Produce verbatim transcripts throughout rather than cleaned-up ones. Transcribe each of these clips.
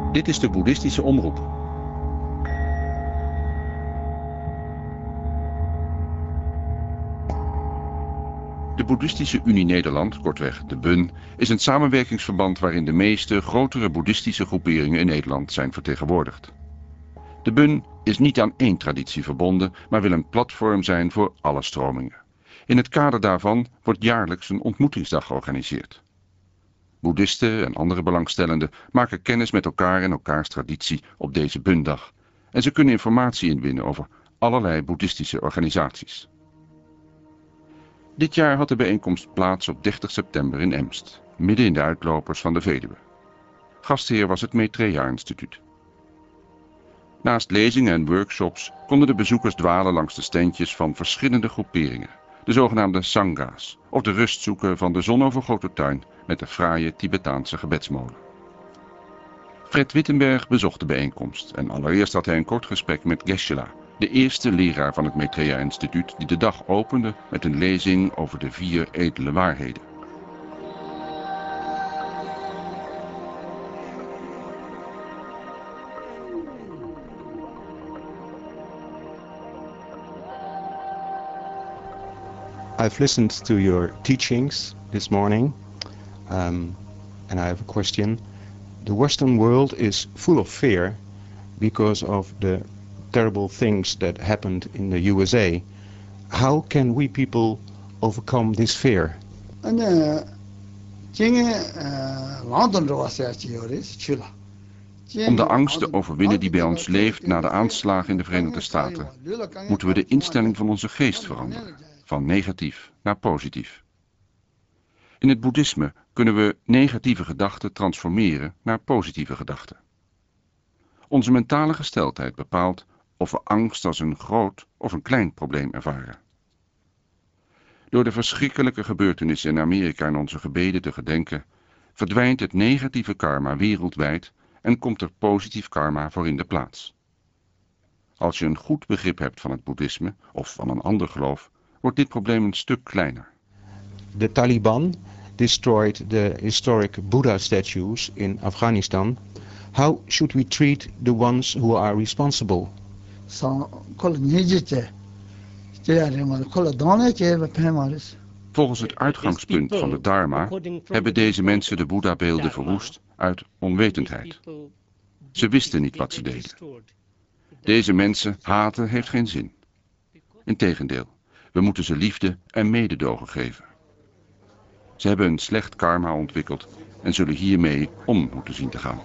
Dit is de boeddhistische omroep. De Boeddhistische Unie Nederland, kortweg de B U N, is een samenwerkingsverband waarin de meeste grotere boeddhistische groeperingen in Nederland zijn vertegenwoordigd. De B U N is niet aan één traditie verbonden, maar wil een platform zijn voor alle stromingen. In het kader daarvan wordt jaarlijks een ontmoetingsdag georganiseerd. Boeddhisten en andere belangstellenden maken kennis met elkaar en elkaars traditie op deze B U N-dag. En ze kunnen informatie inwinnen over allerlei boeddhistische organisaties. Dit jaar had de bijeenkomst plaats op dertig september in Emst, midden in de uitlopers van de Veluwe. Gastheer was het Maitreya Instituut. Naast lezingen en workshops konden de bezoekers dwalen langs de standjes van verschillende groeperingen, de zogenaamde sangha's, of de rust zoeken van de zonovergoten tuin met de fraaie Tibetaanse gebedsmolen. Fred Wittenberg bezocht de bijeenkomst en allereerst had hij een kort gesprek met Geshe-la, de eerste leraar van het Maitreya Instituut die de dag opende met een lezing over de vier edele waarheden. I've listened to your teachings this morning, um, and I have a question. The Western world is full of fear because of the terrible things that happened in the U S A. How can we people overcome this fear? Om de angst te overwinnen die bij ons leeft na de aanslagen in de Verenigde Staten, moeten we de instelling van onze geest veranderen, van negatief naar positief. In het boeddhisme kunnen we negatieve gedachten transformeren naar positieve gedachten. Onze mentale gesteldheid bepaalt of we angst als een groot of een klein probleem ervaren. Door de verschrikkelijke gebeurtenissen in Amerika in onze gebeden te gedenken, verdwijnt het negatieve karma wereldwijd en komt er positief karma voor in de plaats. Als je een goed begrip hebt van het boeddhisme of van een ander geloof, wordt dit probleem een stuk kleiner. The Taliban destroyed the historic Buddha statues in Afghanistan. How should we treat the ones who are responsible? Volgens het uitgangspunt van de Dharma hebben deze mensen de Boeddha-beelden verwoest uit onwetendheid. Ze wisten niet wat ze deden. Deze mensen haten heeft geen zin. Integendeel, we moeten ze liefde en mededogen geven. Ze hebben een slecht karma ontwikkeld en zullen hiermee om moeten zien te gaan.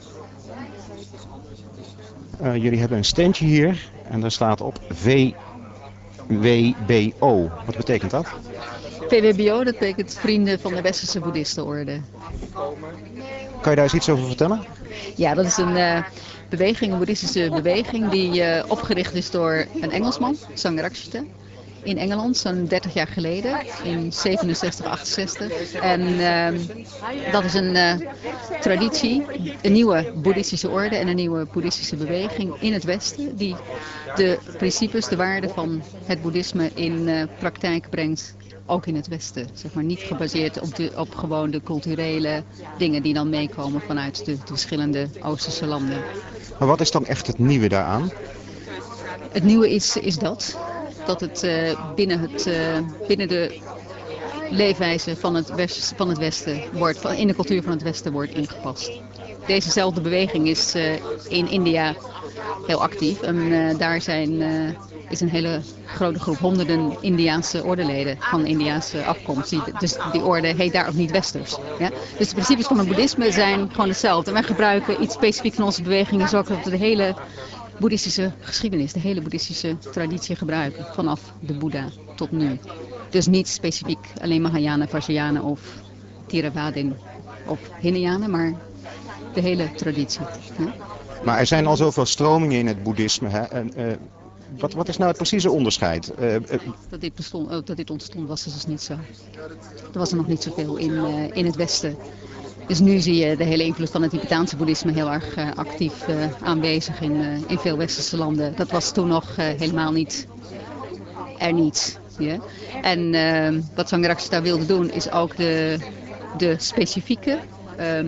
Uh, jullie hebben een standje hier en daar staat op V W B O. Wat betekent dat? V W B O, dat betekent Vrienden van de Westerse Boeddhistenorde. Kan je daar eens iets over vertellen? Ja, dat is een uh, beweging, een boeddhistische beweging die uh, opgericht is door een Engelsman, Sangharakshita. In Engeland, zo'n dertig jaar geleden, in zevenenzestig, achtenzestig. En uh, dat is een uh, traditie, een nieuwe boeddhistische orde en een nieuwe boeddhistische beweging in het Westen, die de principes, de waarden van het boeddhisme in uh, praktijk brengt, ook in het Westen. Zeg maar niet gebaseerd op, de, op gewoon de culturele dingen die dan meekomen vanuit de, de verschillende Oosterse landen. Maar wat is dan echt het nieuwe daaraan? Het nieuwe is, is dat... dat het uh, binnen, het, uh, binnen de leefwijze van het, west, van het Westen wordt, van, in de cultuur van het Westen wordt ingepast. Dezezelfde beweging is uh, in India heel actief en uh, daar zijn, uh, is een hele grote groep, honderden Indiaanse ordeleden van Indiaanse afkomst. Die, dus die orde heet daar ook niet Westers. Ja? Dus de principes van het boeddhisme zijn gewoon hetzelfde. En wij gebruiken iets specifiek van onze beweging, zodat we de hele boeddhistische geschiedenis, de hele boeddhistische traditie gebruiken, vanaf de Boeddha tot nu. Dus niet specifiek alleen Mahayana, Vajrayana of Theravadin of Hinayana, maar de hele traditie. Hè? Maar er zijn al zoveel stromingen in het boeddhisme. Hè? En, uh, wat, wat is nou het precieze onderscheid? Uh, uh... Dat, dit bestond, oh, dat dit ontstond was dus niet zo. Er was er nog niet zoveel in, uh, in het Westen. Dus nu zie je de hele invloed van het Tibetaanse boeddhisme heel erg uh, actief uh, aanwezig in, uh, in veel westerse landen. Dat was toen nog uh, helemaal niet er niet. Yeah? En uh, wat Sangharakshita wilde doen is ook de, de specifieke um,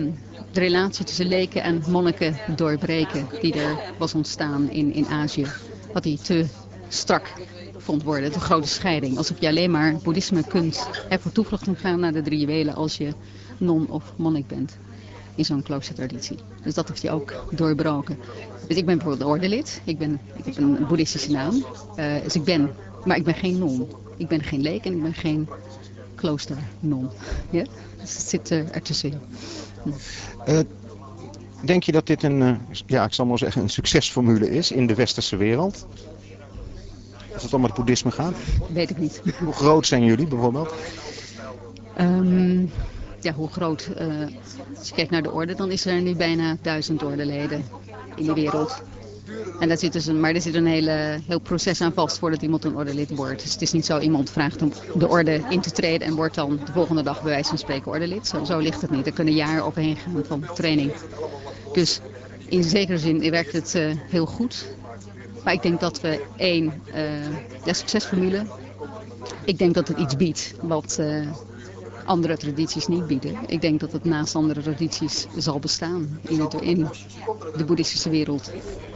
de relatie tussen leken en monniken doorbreken die er was ontstaan in, in Azië. Wat hij te strak vond worden, de grote scheiding. Alsof je alleen maar boeddhisme kunt en voor toevlucht kunt gaan naar de drie juwelen als je non of monnik bent in zo'n kloostertraditie. Dus dat heeft hij ook doorbroken. Dus ik ben bijvoorbeeld ordelid, ik, ben, ik heb een boeddhistische naam, uh, dus ik ben, maar ik ben geen non. Ik ben geen leek en ik ben geen kloosternon. Ja? Dus het zit uh, ertussenin. Hm. Uh, denk je dat dit een, uh, ja, ik zal maar zeggen, een succesformule is in de westerse wereld? Als het om het boeddhisme gaat? Weet ik niet. Hoe groot zijn jullie bijvoorbeeld? Um, ja, hoe groot? Uh, als je kijkt naar de orde, dan is er nu bijna duizend ordeleden in de wereld. En daar zit dus een, maar er zit een hele, heel proces aan vast voordat iemand een ordelid wordt. Dus het is niet zo, iemand vraagt om de orde in te treden en wordt dan de volgende dag bij wijze van spreken ordelid. Zo, zo ligt het niet. Er kunnen jaren overheen gaan van training. Dus in zekere zin werkt het uh, heel goed. Maar ik denk dat we één, uh, de succesformule, ik denk dat het iets biedt wat uh, andere tradities niet bieden. Ik denk dat het naast andere tradities zal bestaan in, het, in de boeddhistische wereld.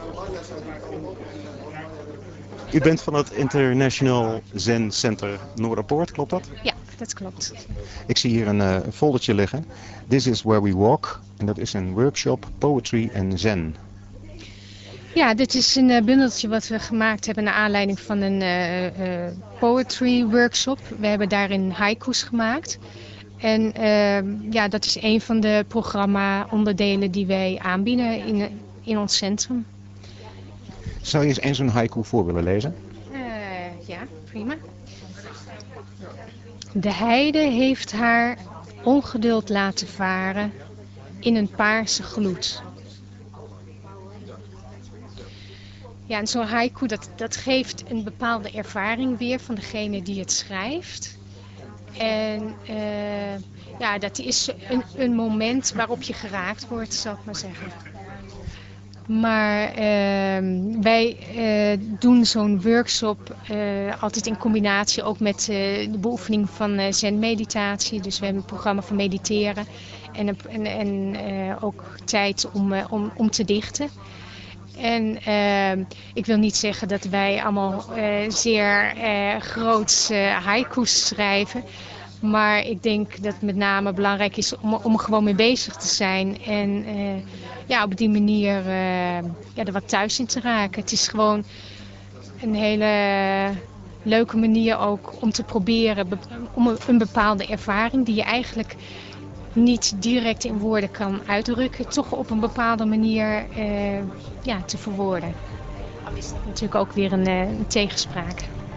U bent van het International Zen Center Noorderpoort, klopt dat? Ja, dat klopt. Ik zie hier een uh, foldertje liggen. This is where we walk. En dat is een workshop Poetry en Zen. Ja, dit is een uh, bundeltje wat we gemaakt hebben naar aanleiding van een uh, uh, poetry workshop. We hebben daarin haiku's gemaakt. En uh, ja, dat is een van de programma-onderdelen die wij aanbieden in, in ons centrum. Zou je eens een zo'n haiku voor willen lezen? Uh, ja, prima. De heide heeft haar ongeduld laten varen in een paarse gloed. Ja, en zo'n haiku, dat, dat geeft een bepaalde ervaring weer van degene die het schrijft. En uh, ja, dat is een, een moment waarop je geraakt wordt, zal ik maar zeggen. Maar uh, wij uh, doen zo'n workshop uh, altijd in combinatie ook met uh, de beoefening van uh, zen-meditatie. Dus we hebben een programma van mediteren en, en, en uh, ook tijd om, uh, om, om te dichten. En uh, ik wil niet zeggen dat wij allemaal uh, zeer uh, groots uh, haiku's schrijven. Maar ik denk dat het met name belangrijk is om, om er gewoon mee bezig te zijn. En uh, ja, op die manier uh, ja, er wat thuis in te raken. Het is gewoon een hele leuke manier ook om te proberen. Om een bepaalde ervaring die je eigenlijk niet direct in woorden kan uitdrukken, toch op een bepaalde manier uh, ja, te verwoorden. Dan is het natuurlijk ook weer een, een tegenspraak.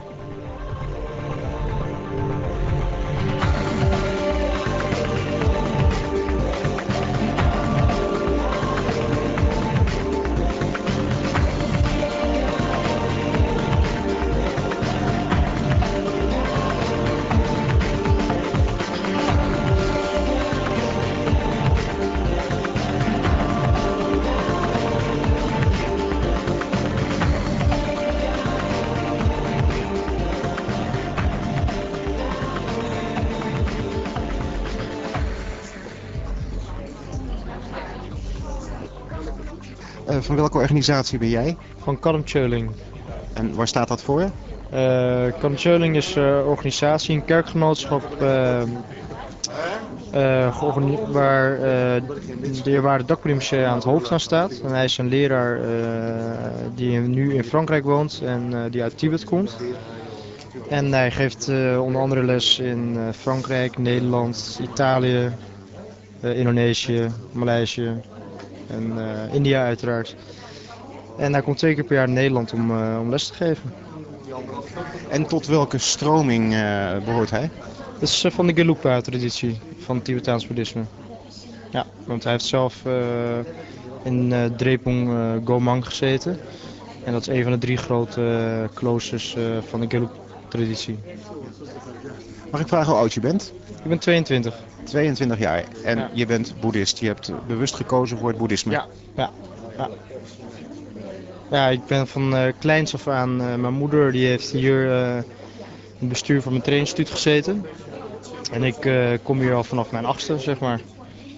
Uh, van welke organisatie ben jij? Van Kadam Chöling. En waar staat dat voor? Uh, Kadam Chöling is een uh, organisatie, een kerkgenootschap uh, uh, waar, uh, de, waar de Dakpriemse aan het hoofd aan staat. En hij is een leraar uh, die nu in Frankrijk woont en uh, die uit Tibet komt. En hij geeft uh, onder andere les in uh, Frankrijk, Nederland, Italië, uh, Indonesië, Maleisië. En uh, India uiteraard. En hij komt twee keer per jaar in Nederland om, uh, om les te geven. En tot welke stroming uh, behoort hij? Dat is uh, van de Gelugpa-traditie, van het Tibetaans boeddhisme. Ja, want hij heeft zelf uh, in uh, Drepung uh, Gomang gezeten. En dat is een van de drie grote uh, kloosters uh, van de Gelug-traditie. Mag ik vragen hoe oud je bent? Ik ben tweeëntwintig. tweeëntwintig jaar en ja. Je bent boeddhist. Je hebt bewust gekozen voor het boeddhisme. Ja, ja, ja. Ja, ik ben van uh, kleins af aan, uh, mijn moeder die heeft hier uh, in het bestuur van mijn trainingsinstituut gezeten. En ik uh, kom hier al vanaf mijn achtste, zeg maar.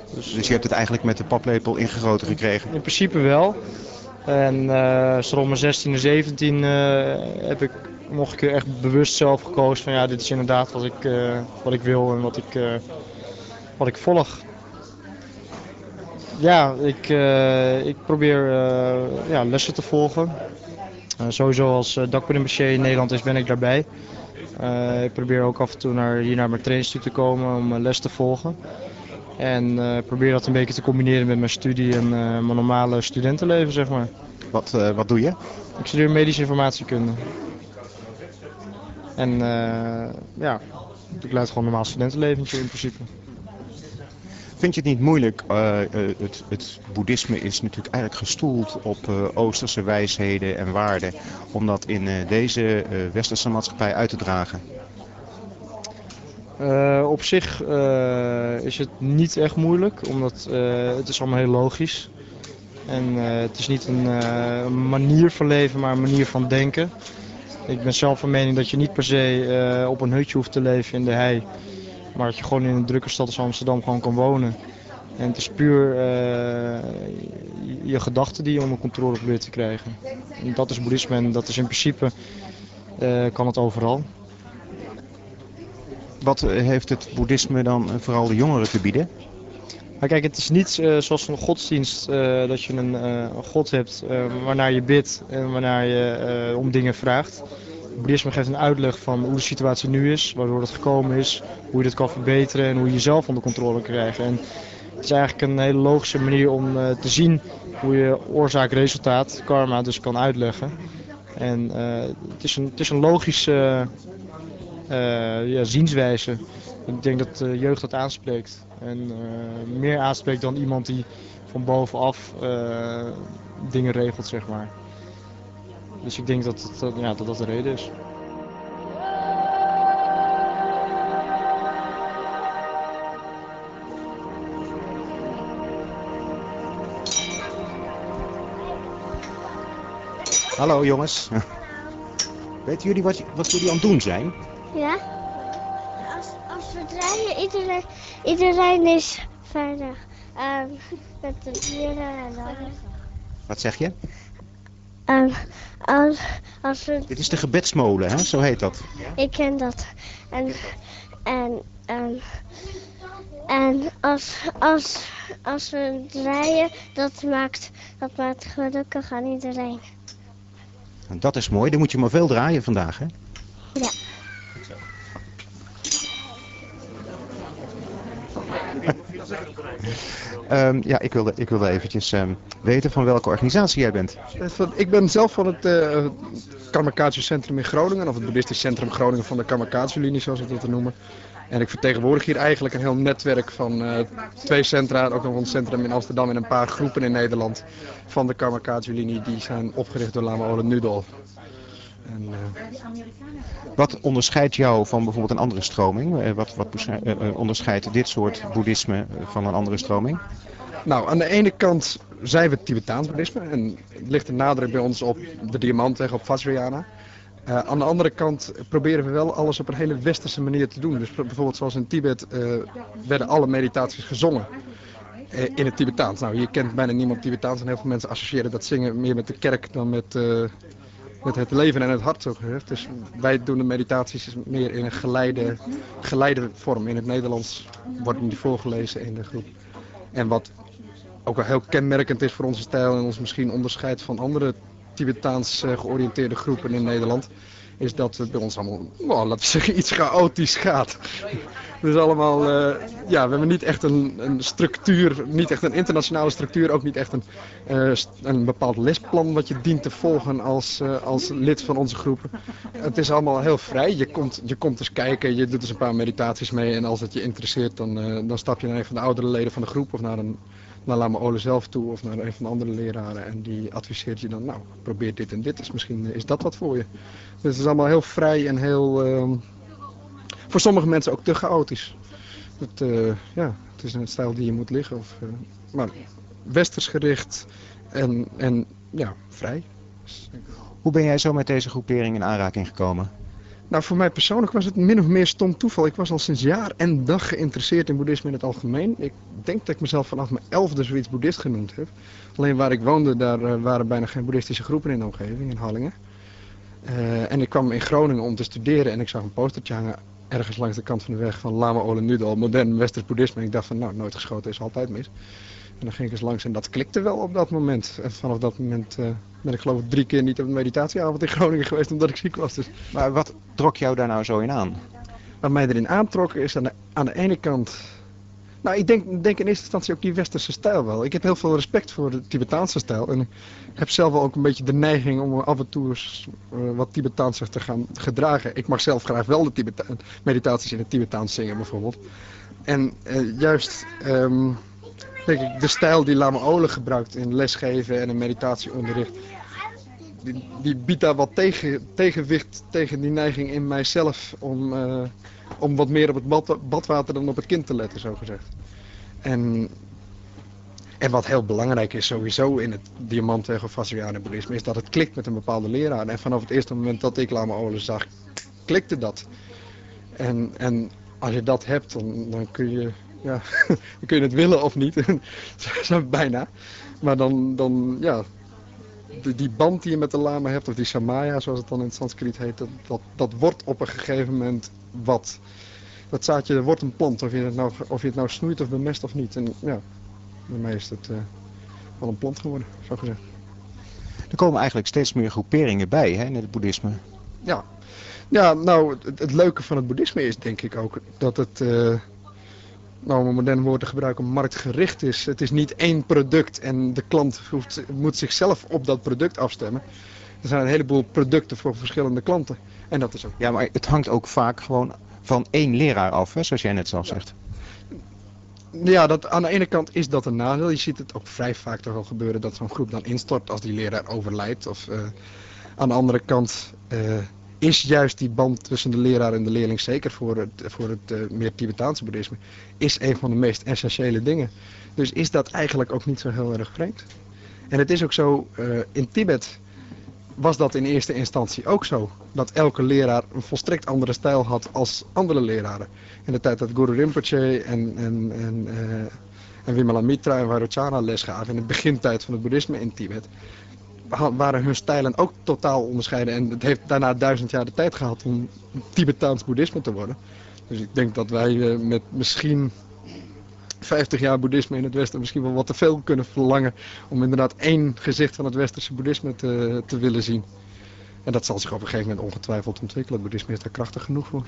Dus, Dus je hebt het eigenlijk met de paplepel ingegoten gekregen? In principe wel. En uh, zo rond mijn zestien en zeventien uh, heb ik nog een keer echt bewust zelf gekozen van ja, dit is inderdaad wat ik, uh, wat ik wil en wat ik, uh, wat ik volg. Ja, ik, uh, ik probeer uh, ja, lessen te volgen. Uh, sowieso als uh, dakprintematier in Nederland is, ben ik daarbij. Uh, ik probeer ook af en toe naar, hier naar mijn trainingstuur te komen om uh, les te volgen. En uh, probeer dat een beetje te combineren met mijn studie en uh, mijn normale studentenleven, zeg maar. Wat, uh, wat doe je? Ik studeer medische informatiekunde. En uh, ja, ik leid gewoon een normaal studentenleventje in principe. Vind je het niet moeilijk? Uh, uh, het, het boeddhisme is natuurlijk eigenlijk gestoeld op uh, Oosterse wijsheden en waarden. Om dat in uh, deze uh, westerse maatschappij uit te dragen. Uh, op zich uh, is het niet echt moeilijk, omdat uh, het is allemaal heel logisch. En uh, het is niet een, uh, een manier van leven, maar een manier van denken. Ik ben zelf van mening dat je niet per se uh, op een hutje hoeft te leven in de hei. Maar dat je gewoon in een drukke stad als Amsterdam gewoon kan wonen. En het is puur uh, je gedachten die je onder controle probeert te krijgen. En dat is boeddhisme en dat is in principe, uh, kan het overal. Wat heeft het boeddhisme dan vooral de jongeren te bieden? Maar kijk, het is niet uh, zoals een godsdienst uh, dat je een, uh, een god hebt uh, waarnaar je bidt en waarnaar je uh, om dingen vraagt. Het boeddhisme geeft een uitleg van hoe de situatie nu is, waardoor het gekomen is, hoe je dit kan verbeteren en hoe je jezelf onder controle kan krijgen. En het is eigenlijk een hele logische manier om uh, te zien hoe je oorzaak-resultaat, karma, dus kan uitleggen. En uh, het, is een, het is een logische uh, ja, zienswijze. Ik denk dat de jeugd dat aanspreekt. En uh, meer aanspreekt dan iemand die van bovenaf uh, dingen regelt, zeg maar. Dus ik denk dat dat, ja, dat, dat de reden is. Hallo jongens. Weten jullie wat, wat jullie aan het doen zijn? Ja. Als, als we draaien, iedereen, iedereen is veilig. Um, met de dieren en alles. Wat zeg je? Um, als, als we... Dit is de gebedsmolen, hè? Zo heet dat. Ik ken dat. En, en, um, en als, als, als we draaien, dat maakt, dat maakt gelukkig aan iedereen. En dat is mooi, dan moet je maar veel draaien vandaag, hè? Ja. um, ja, ik wilde, ik wilde eventjes um, weten van welke organisatie jij bent. Ik ben zelf van het uh, Karma-Kagyu Centrum in Groningen, of het Boeddhistisch Centrum Groningen van de Karma-Kagyu-linie, zoals we dat noemen. En ik vertegenwoordig hier eigenlijk een heel netwerk van uh, twee centra, ook nog een centrum in Amsterdam en een paar groepen in Nederland van de Karma-Kagyu-linie. Die zijn opgericht door Lama Ole Nudol. En, uh... Wat onderscheidt jou van bijvoorbeeld een andere stroming? Uh, wat wat uh, onderscheidt dit soort boeddhisme van een andere stroming? Nou, aan de ene kant zijn we Tibetaans boeddhisme en het ligt de nadruk bij ons op de diamanten, op Vajrayana. Uh, aan de andere kant proberen we wel alles op een hele westerse manier te doen. Dus bijvoorbeeld zoals in Tibet uh, werden alle meditaties gezongen uh, in het Tibetaans. Nou, hier kent bijna niemand Tibetaans en heel veel mensen associëren dat zingen meer met de kerk dan met, uh, met het leven en het hart, zo gezegd. Dus wij doen de meditaties meer in een geleide, geleide vorm. In het Nederlands worden die voorgelezen in de groep. En wat ook wel heel kenmerkend is voor onze stijl en ons misschien onderscheidt van andere Tibetaans uh, georiënteerde groepen in Nederland, is dat het bij ons allemaal, well, laten we zeggen, iets chaotisch gaat. Dus allemaal, uh, ja, we hebben niet echt een, een structuur, niet echt een internationale structuur, ook niet echt een, uh, een bepaald lesplan wat je dient te volgen als, uh, als lid van onze groepen. Het is allemaal heel vrij, je komt, je komt eens kijken, je doet eens een paar meditaties mee en als het je interesseert, dan, uh, dan stap je naar een van de oudere leden van de groep of naar een naar Lama Ole zelf toe of naar een van de andere leraren en die adviseert je dan, nou, probeer dit en dit, dus misschien is dat wat voor je. Dus het is allemaal heel vrij en heel, uh, voor sommige mensen ook te chaotisch. Het, uh, ja, het is een stijl die je moet liggen, of, uh, maar westers gericht en, en ja, vrij. Hoe ben jij zo met deze groepering in aanraking gekomen? Nou, voor mij persoonlijk was het min of meer stom toeval. Ik was al sinds jaar en dag geïnteresseerd in boeddhisme in het algemeen. Ik denk dat ik mezelf vanaf mijn elfde zoiets boeddhist genoemd heb. Alleen waar ik woonde, daar uh, waren bijna geen boeddhistische groepen in de omgeving, in Hallingen. Uh, en ik kwam in Groningen om te studeren en ik zag een postertje hangen ergens langs de kant van de weg van Lama Ole Nudol, modern westers boeddhisme. En ik dacht van, nou, nooit geschoten is altijd mis. En dan ging ik eens langs en dat klikte wel op dat moment. En vanaf dat moment uh, ben ik geloof ik drie keer niet op een meditatieavond in Groningen geweest omdat ik ziek was. Dus. Maar wat trok jou daar nou zo in aan? Wat mij erin aantrok is aan de, aan de ene kant... Nou, ik denk, denk in eerste instantie ook die westerse stijl wel. Ik heb heel veel respect voor de Tibetaanse stijl. En ik heb zelf wel ook een beetje de neiging om af en toe eens, uh, wat Tibetaans te gaan gedragen. Ik mag zelf graag wel de Tibeta meditaties in het Tibetaans zingen bijvoorbeeld. En uh, juist... Um, denk ik, de stijl die Lama Ole gebruikt in lesgeven en in meditatieonderricht, die, die biedt daar wat tegen, tegenwicht tegen die neiging in mijzelf om, uh, om wat meer op het bad, badwater dan op het kind te letten, zo gezegd. En, en wat heel belangrijk is sowieso in het Diamantweg of Vajrayana boeddhisme, is dat het klikt met een bepaalde leraar. En vanaf het eerste moment dat ik Lama Ole zag, klikte dat. En, en als je dat hebt, dan, dan kun je... Ja, dan kun je het willen of niet, zo bijna. Maar dan, dan ja, die, die band die je met de lama hebt, of die samaya zoals het dan in het Sanskriet heet, dat, dat, dat wordt op een gegeven moment wat. Dat zaadje wordt een plant, of je het nou, of je het nou snoeit of bemest of niet. En ja, bij mij is het uh, wel een plant geworden, zo gezegd. Er komen eigenlijk steeds meer groeperingen bij, hè, in het boeddhisme. Ja, ja nou, het, het leuke van het boeddhisme is denk ik ook dat het... Uh, nou om een modern woord te gebruiken, marktgericht is. Het is niet één product en de klant hoeft, moet zichzelf op dat product afstemmen. Er zijn een heleboel producten voor verschillende klanten. En dat is ook... Ja, maar het hangt ook vaak gewoon van één leraar af, hè, zoals jij net zelf zegt. Ja, dat, aan de ene kant is dat een nadeel. Je ziet het ook vrij vaak toch wel gebeuren dat zo'n groep dan instort als die leraar overlijdt. Of uh, aan de andere kant... Uh, is juist die band tussen de leraar en de leerling, zeker voor het, voor het uh, meer Tibetaanse boeddhisme, is een van de meest essentiële dingen. Dus is dat eigenlijk ook niet zo heel erg vreemd. En het is ook zo, uh, in Tibet was dat in eerste instantie ook zo. Dat elke leraar een volstrekt andere stijl had als andere leraren. In de tijd dat Guru Rinpoche en, en, en, uh, en Vimalamitra en Vairochana les gaven, in de begintijd van het boeddhisme in Tibet, waren hun stijlen ook totaal onderscheiden. En het heeft daarna duizend jaar de tijd gehad om Tibetaans boeddhisme te worden. Dus ik denk dat wij uh, met misschien vijftig jaar boeddhisme in het Westen misschien wel wat te veel kunnen verlangen om inderdaad één gezicht van het westerse boeddhisme te, te willen zien. En dat zal zich op een gegeven moment ongetwijfeld ontwikkelen. Het boeddhisme is daar krachtig genoeg voor.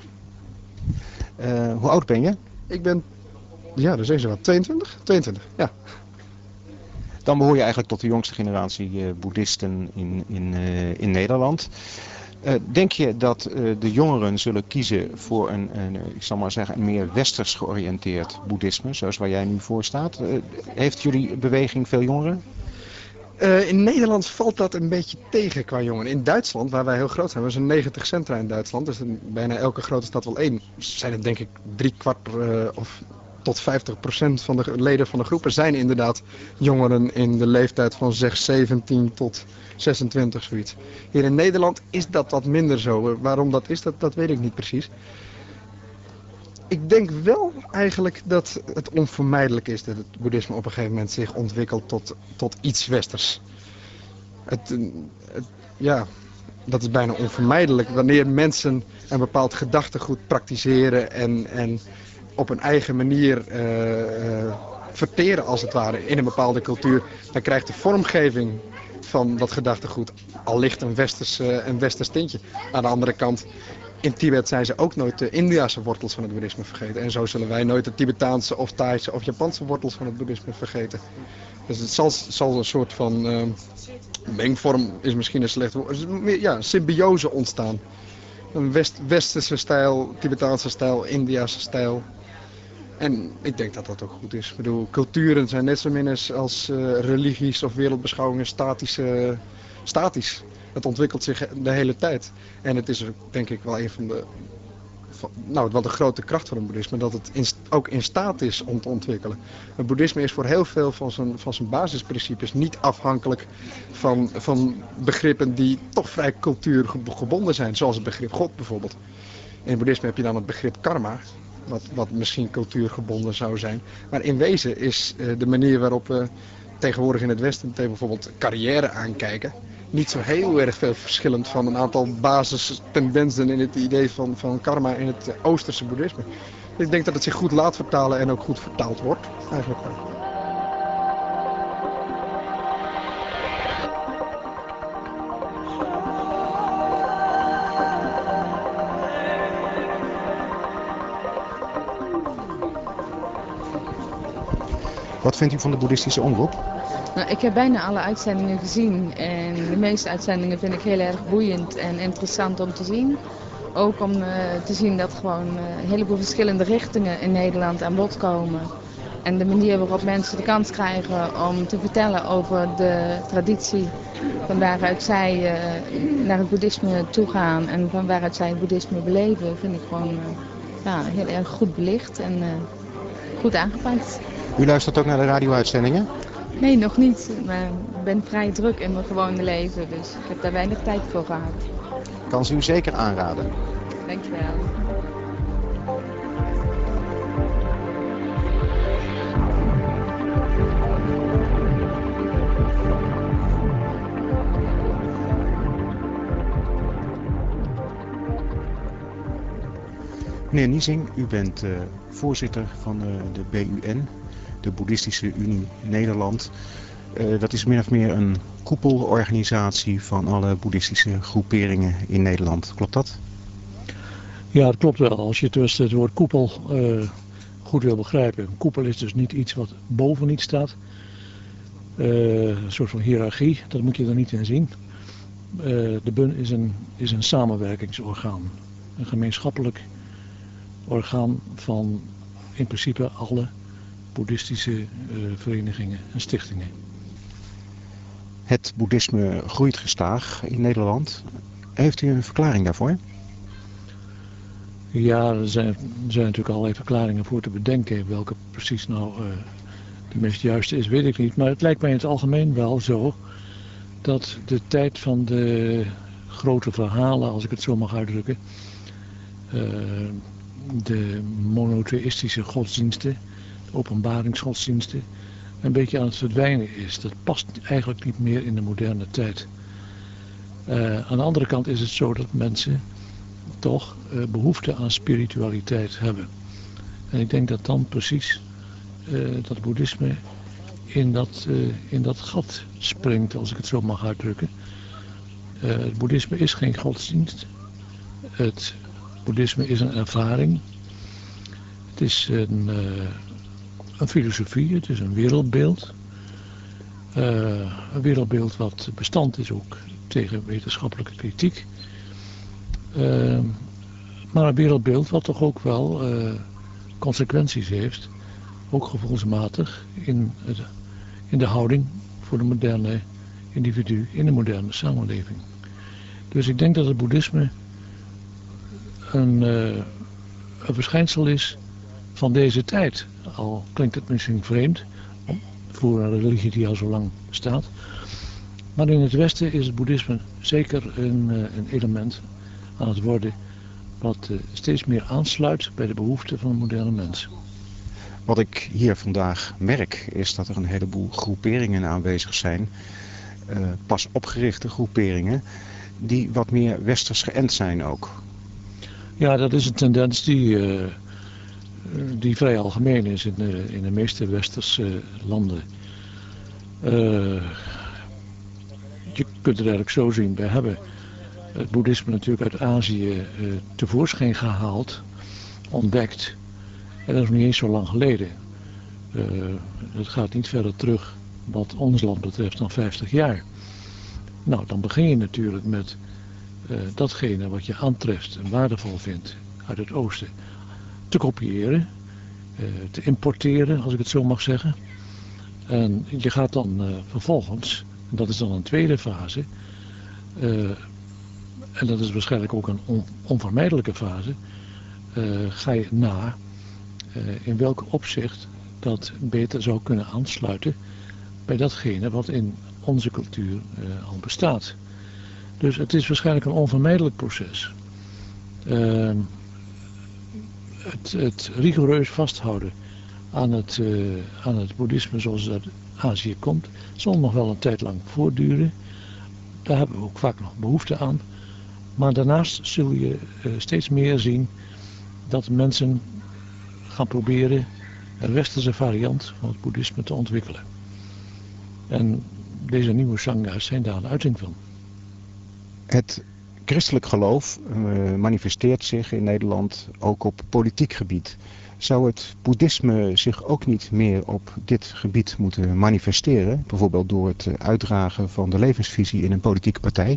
Uh, hoe oud ben je? Ik ben, ja, dat is wat, tweeëntwintig? tweeëntwintig, ja. Dan behoor je eigenlijk tot de jongste generatie uh, boeddhisten in, in, uh, in Nederland. Uh, denk je dat uh, de jongeren zullen kiezen voor een, een, ik zal maar zeggen, een meer westers georiënteerd boeddhisme, zoals waar jij nu voor staat? Uh, heeft jullie beweging veel jongeren? Uh, in Nederland valt dat een beetje tegen qua jongeren. In Duitsland, waar wij heel groot zijn, we zijn negentig centra in Duitsland, dus in bijna elke grote stad wel één, zijn het denk ik drie kwart uh, of tot vijftig procent van de leden van de groepen zijn inderdaad jongeren in de leeftijd van zeg zeventien tot zesentwintig, zoiets. Hier in Nederland is dat wat minder zo. Waarom dat is, dat, dat weet ik niet precies. Ik denk wel eigenlijk dat het onvermijdelijk is dat het boeddhisme op een gegeven moment zich ontwikkelt tot, tot iets westers. Het, het, ja, dat is bijna onvermijdelijk wanneer mensen een bepaald gedachtegoed praktiseren en, en op een eigen manier uh, uh, verteren als het ware in een bepaalde cultuur. Dan krijgt de vormgeving van dat gedachtegoed al licht een westers, uh, een westers tintje. Aan de andere kant, in Tibet zijn ze ook nooit de Indiase wortels van het boeddhisme vergeten. En zo zullen wij nooit de Tibetaanse of Thaise of Japanse wortels van het boeddhisme vergeten. Dus het zal, zal een soort van uh, mengvorm, is misschien een slecht woord, ja, een symbiose ontstaan. Een west, westerse stijl, Tibetaanse stijl, Indiase stijl. En ik denk dat dat ook goed is. Ik bedoel, culturen zijn net zo min als uh, religies of wereldbeschouwingen statische, uh, statisch. Het ontwikkelt zich de hele tijd. En het is denk ik wel een van de van, nou, wel de grote kracht van het boeddhisme, dat het in, ook in staat is om te ontwikkelen. Het boeddhisme is voor heel veel van zijn, van zijn basisprincipes niet afhankelijk van, van begrippen die toch vrij cultuurgebonden zijn, zoals het begrip God bijvoorbeeld. In het boeddhisme heb je dan het begrip karma, wat, wat misschien cultuurgebonden zou zijn. Maar in wezen is uh, de manier waarop we tegenwoordig in het Westen tegen bijvoorbeeld carrière aankijken, niet zo heel erg veel verschillend van een aantal basistendensen in het idee van, van karma in het Oosterse boeddhisme. Ik denk dat het zich goed laat vertalen en ook goed vertaald wordt, eigenlijk. Wat vindt u van de boeddhistische omroep? Nou, ik heb bijna alle uitzendingen gezien en de meeste uitzendingen vind ik heel erg boeiend en interessant om te zien. Ook om uh, te zien dat gewoon uh, een heleboel verschillende richtingen in Nederland aan bod komen. En de manier waarop mensen de kans krijgen om te vertellen over de traditie van waaruit zij uh, naar het boeddhisme toe gaan en van waaruit zij het boeddhisme beleven, vind ik gewoon uh, ja, heel erg goed belicht en uh, goed aangepakt. U luistert ook naar de radio-uitzendingen? Nee, nog niet. Maar ik ben vrij druk in mijn gewone leven, dus ik heb daar weinig tijd voor gehad. Kan ze u zeker aanraden. Dankjewel. Meneer Niezing, u bent uh, voorzitter van uh, de B U N, de Boeddhistische Unie Nederland. Uh, dat is min of meer een koepelorganisatie van alle boeddhistische groeperingen in Nederland. Klopt dat? Ja, dat klopt wel. Als je het, het woord koepel uh, goed wil begrijpen. Een koepel is dus niet iets wat boven iets staat. Uh, een soort van hiërarchie, dat moet je er niet in zien. Uh, de B U N is een, is een samenwerkingsorgaan. Een gemeenschappelijk orgaan van in principe alle boeddhistische uh, verenigingen en stichtingen. Het boeddhisme groeit gestaag in Nederland. Heeft u een verklaring daarvoor? Ja, er zijn, er zijn natuurlijk allerlei verklaringen voor te bedenken. Welke precies nou uh, de meest juiste is, weet ik niet. Maar het lijkt mij in het algemeen wel zo dat de tijd van de grote verhalen, als ik het zo mag uitdrukken, uh, de monotheïstische godsdiensten, de openbaringsgodsdiensten, een beetje aan het verdwijnen is. Dat past eigenlijk niet meer in de moderne tijd. Uh, aan de andere kant is het zo dat mensen toch uh, behoefte aan spiritualiteit hebben. En ik denk dat dan precies uh, dat boeddhisme in dat, uh, in dat gat springt, als ik het zo mag uitdrukken. Uh, het boeddhisme is geen godsdienst. Het boeddhisme is een ervaring. Het is een, uh, een filosofie, het is een wereldbeeld. Uh, een wereldbeeld wat bestand is ook tegen wetenschappelijke kritiek. Uh, maar een wereldbeeld wat toch ook wel uh, consequenties heeft, ook gevoelsmatig, in, het, in de houding voor de moderne individu in de moderne samenleving. Dus ik denk dat het boeddhisme een, uh, een verschijnsel is van deze tijd. Al klinkt het misschien vreemd voor een religie die al zo lang bestaat. Maar in het Westen is het boeddhisme zeker een, een element aan het worden wat steeds meer aansluit bij de behoeften van de moderne mens. Wat ik hier vandaag merk is dat er een heleboel groeperingen aanwezig zijn, uh, pas opgerichte groeperingen, die wat meer westers geënt zijn ook. Ja, dat is een tendens die, uh, die vrij algemeen is in de, in de meeste westerse landen. Uh, je kunt het eigenlijk zo zien, we hebben het boeddhisme natuurlijk uit Azië uh, tevoorschijn gehaald, ontdekt. En dat is nog niet eens zo lang geleden. Uh, het gaat niet verder terug wat ons land betreft dan vijftig jaar. Nou, dan begin je natuurlijk met uh, datgene wat je aantreft en waardevol vindt uit het oosten te kopiëren, uh, te importeren, als ik het zo mag zeggen. En je gaat dan uh, vervolgens, en dat is dan een tweede fase, uh, en dat is waarschijnlijk ook een on, onvermijdelijke fase, uh, ga je na uh, in welk opzicht dat beter zou kunnen aansluiten bij datgene wat in onze cultuur uh, al bestaat. Dus het is waarschijnlijk een onvermijdelijk proces. Uh, het, het rigoureus vasthouden aan het, uh, aan het boeddhisme zoals het uit Azië komt, zal nog wel een tijd lang voortduren. Daar hebben we ook vaak nog behoefte aan. Maar daarnaast zul je uh, steeds meer zien dat mensen gaan proberen een westerse variant van het boeddhisme te ontwikkelen. En deze nieuwe sangha's zijn daar een uiting van. Het christelijk geloof uh, manifesteert zich in Nederland ook op politiek gebied. Zou het boeddhisme zich ook niet meer op dit gebied moeten manifesteren? Bijvoorbeeld door het uitdragen van de levensvisie in een politieke partij?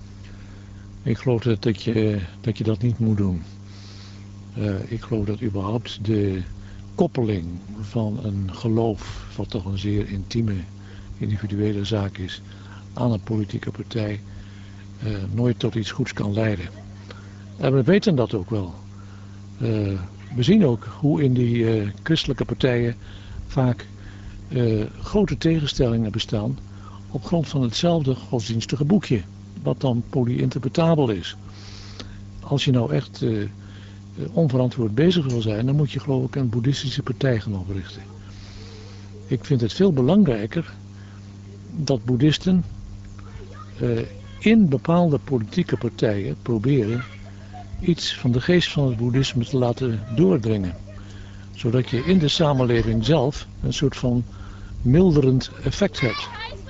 Ik geloof dat, dat, je, dat je dat niet moet doen. Uh, ik geloof dat überhaupt de koppeling van een geloof, wat toch een zeer intieme, individuele zaak is, aan een politieke partij, uh, nooit tot iets goeds kan leiden. En we weten dat ook wel. Uh, we zien ook hoe in die uh, christelijke partijen vaak uh, grote tegenstellingen bestaan op grond van hetzelfde godsdienstige boekje, wat dan polyinterpretabel is. Als je nou echt uh, onverantwoord bezig wil zijn, dan moet je geloof ik een boeddhistische partij gaan oprichten. Ik vind het veel belangrijker dat boeddhisten uh, in bepaalde politieke partijen proberen iets van de geest van het boeddhisme te laten doordringen. Zodat je in de samenleving zelf een soort van milderend effect hebt.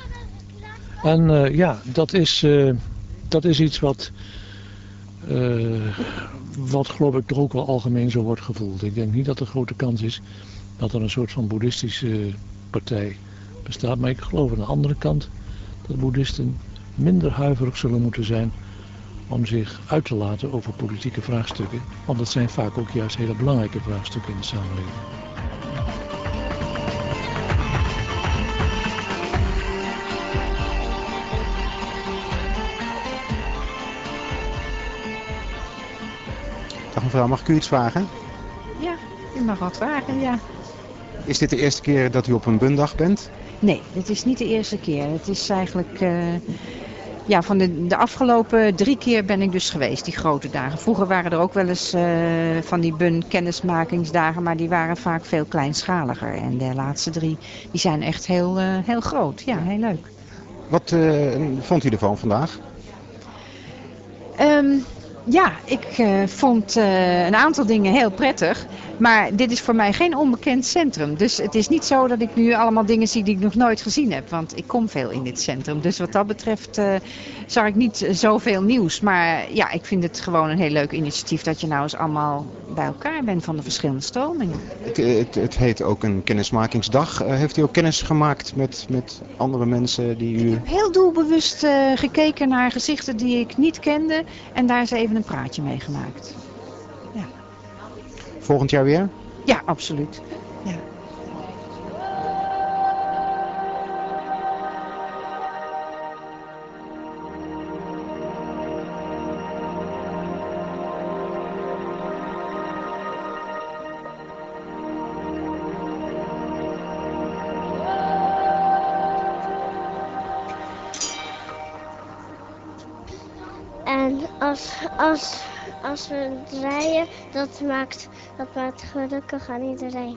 En uh, ja, dat is, uh, dat is iets wat, uh, wat geloof ik toch ook wel algemeen zo wordt gevoeld. Ik denk niet dat er grote kans is dat er een soort van boeddhistische partij bestaat. Maar ik geloof aan de andere kant dat boeddhisten minder huiverig zullen moeten zijn om zich uit te laten over politieke vraagstukken. Want dat zijn vaak ook juist hele belangrijke vraagstukken in de samenleving. Dag mevrouw, mag ik u iets vragen? Ja, u mag wat vragen, ja. Is dit de eerste keer dat u op een bundag bent? Nee, dit is niet de eerste keer. Het is eigenlijk... Uh, ja, van de, de afgelopen drie keer ben ik dus geweest, die grote dagen. Vroeger waren er ook wel eens uh, van die bun kennismakingsdagen, maar die waren vaak veel kleinschaliger. En de laatste drie, die zijn echt heel, uh, heel groot. Ja, heel leuk. Wat uh, vond u ervan vandaag? Um, Ja, ik uh, vond uh, een aantal dingen heel prettig, maar dit is voor mij geen onbekend centrum. Dus het is niet zo dat ik nu allemaal dingen zie die ik nog nooit gezien heb, want ik kom veel in dit centrum. Dus wat dat betreft uh, zag ik niet zoveel nieuws. Maar ja, ik vind het gewoon een heel leuk initiatief dat je nou eens allemaal bij elkaar bent van de verschillende stromingen. Het, het, het heet ook een kennismakingsdag. Uh, heeft u ook kennis gemaakt met, met andere mensen die u... Ik heb heel doelbewust uh, gekeken naar gezichten die ik niet kende en daar is even een praatje mee gemaakt. Ja. Volgend jaar weer? Ja, absoluut. Ja. En als, als, als we draaien, dat maakt, dat maakt gelukkig aan iedereen.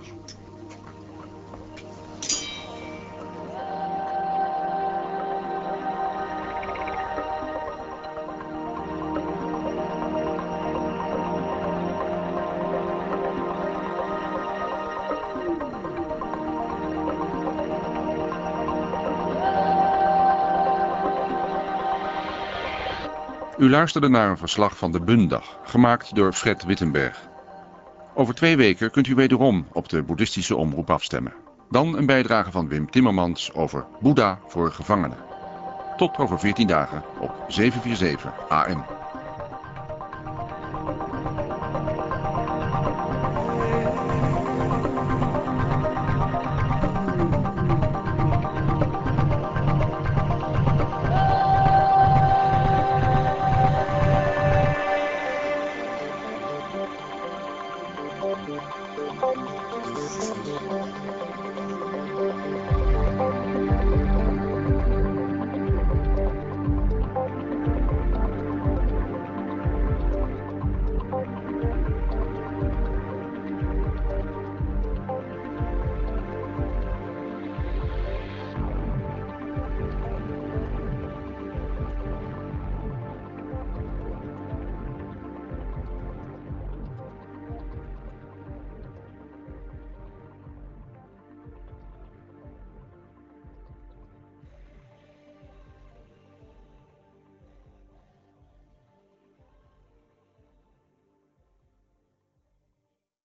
U luisterde naar een verslag van de Bundag, gemaakt door Fred Wittenberg. Over twee weken kunt u wederom op de boeddhistische omroep afstemmen. Dan een bijdrage van Wim Timmermans over Boeddha voor gevangenen. Tot over veertien dagen op zevenhonderdzevenenveertig A M.